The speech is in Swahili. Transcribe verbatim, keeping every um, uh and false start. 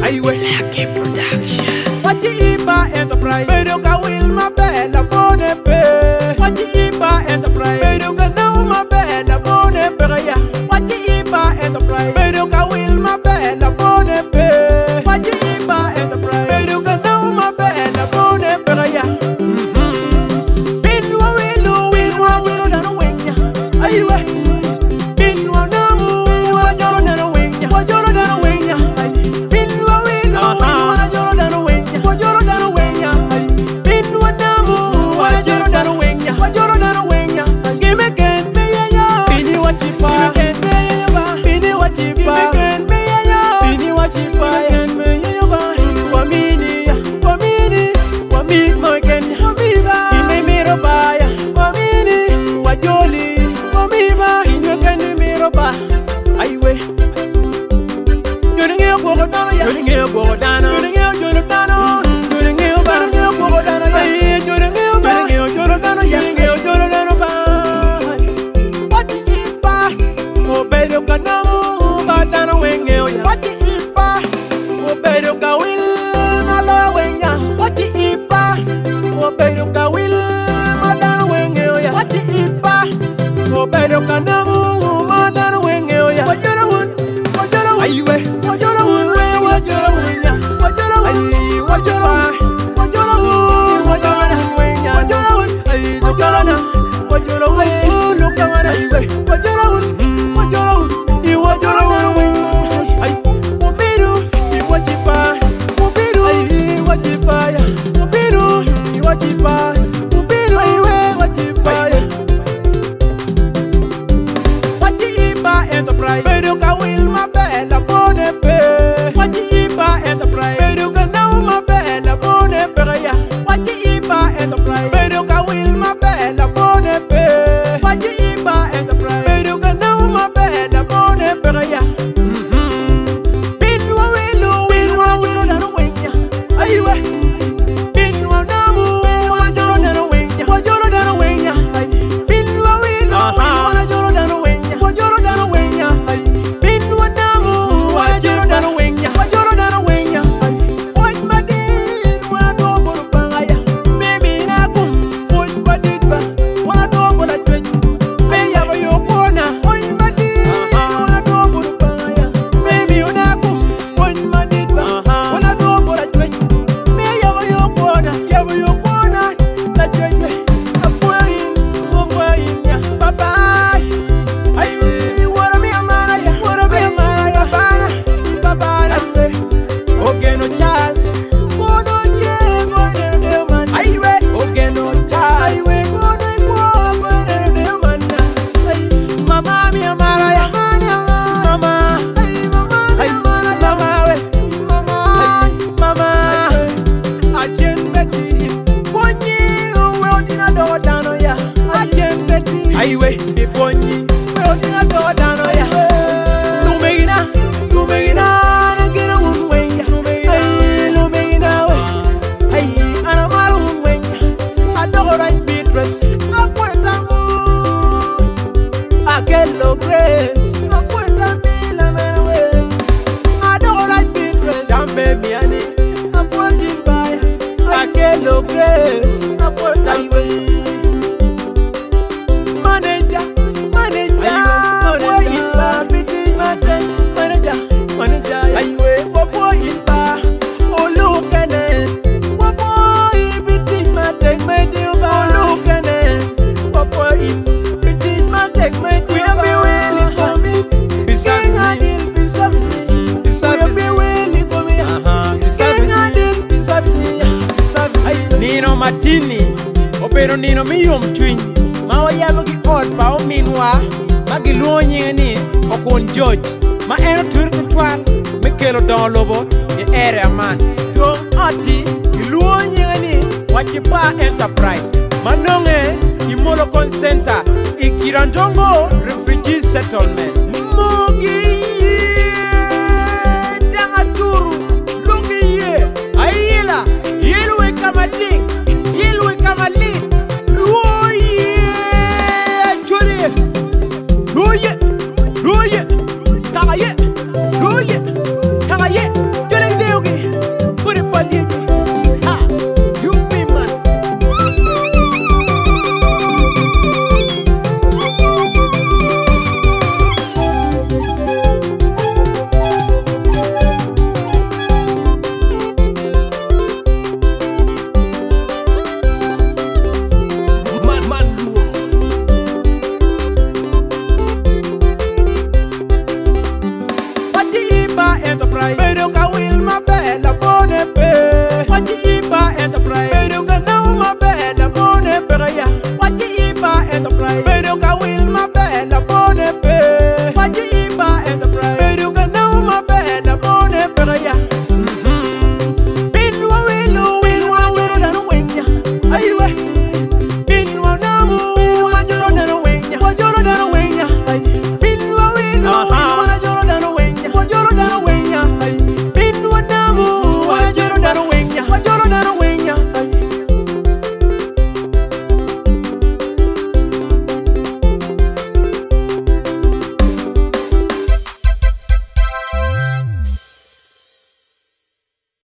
Highway Lucky Production. Wachiba Enterprise. Pero ka will ma bella bone pe. Wachiba Enterprise. Pero ka now ma bella bone pe ya. Wachiba Enterprise. Pero ka will ma bella bone pe. Wachiba Enterprise. Pero ka now ma bella bone pe ya. Bin wa will will wa joro na wenya. Highway. Bin wa na mu wa joro na wenya. Wa joro na wenya. Bin wa will wa joro na wenya. Wa joro na wenya. Bin wa na mu wa joro na wenya. Wa joro na wenya. Give again me ya. Bini wa chipa. Give again me ya ba. Bini wa chipa. Give again me ya. Bini wa chipa. Give me ya ba. Wa mini ya. Wa mini. Wa mi mo again. Wa mi ba. Bini mi ro ba ya. Wa mini. Wa joli. Wa mi ba. Bini again mi ro ba. Highway. You're the go down, you're the go down, you're the go down, you're the go down, you're the go down, you're the go down, you're the go down. What if I obey your canoe, but down wing you? What if I obey your will, my love wing ya? What if I obey your will, my down wing you? What if I obey your canoe, my down wing you? What you doing? What you doing? Are you way? What you doing? What you doing? What you doing? What you doing? What you doing? What you doing? What you doing? What you doing? What you doing? Look at me, way. What you doing? What you doing? You what you doing? Ay, Mubiru, you what you buy? Mubiru, ay, what you buy? Mubiru, you what you buy? Mubiru, ay, what you buy? What you buy? Enterprise. Pero ka will ma bella bone pe. Wachiba Enterprise. Pero ka now ma bella bone pe ya. Wachiba Enterprise. Pero ka will ma bella bone pe. Wachiba Enterprise. Pero ka now ma bella bone pe ya. Bin wa will will wa joro na wenya. Highway. Bin wa na mu wa joro na wenya. Wa joro na wenya. Bin wa will wa joro na wenya. Wa joro na wenya. Bin wa na mu wa joro na wenya. Wa joro na wenya. Oi madin wa do bor bangaya. Baby na kum oi madin ba. Wa do bor la twen. Be ya ba yo kona. Oi madin wa do bor bangaya. Baby na kum oi madin ba. Wa do bor la twen. Be ya ba yo kona. Ya ba yo kona. La twen be. Afuin, afuin ya. Bye bye. Ay, wara mi amara ya. Wara mi amara ya. Bana, babana. Ogeno Charles. Bono je, bono de man. Highway. Ogeno Charles. Highway. Bono iko, bono de man. Ay, mama mi amara ya. Mama. Ay, mama mi amara ya. Mama we. Mama. Mama. Achen Betty. Bonyi, we odina do dano ya. Achen Betty. Highway. Be bonyi. We odina do dano ya. Lumegina. Lumegina. Nagina umwenya. Ay, lumegina we. Ay, anamara umwenya. Adora Beatrice. Afuenda mu. Akelo Grace. Afuenda mi la mewe. Adora Beatrice. Jambe miani. Afuenda mbaya. Akelo Grace. Afuenda we. Manager, manager, boy in bar, biti mate, manager, manager, highway, boy in bar, oh look at it, boy, biti mate, mate, oh look at it, boy in, biti mate, mate, we are willing for me, beside me, beside me, beside me, willing for me, aha, beside me, beside me, beside me, Nino Martini, opero Nino mi yom twin. Ma wayalo gi ot pa o minwa ma gi luonye ni okon George ma en tur ki twal me kelo don lobo e area man to oti gi luonye ni Wachiba Enterprise manonge i Molokon Center i Kirandongo Refugee Settlement Mugi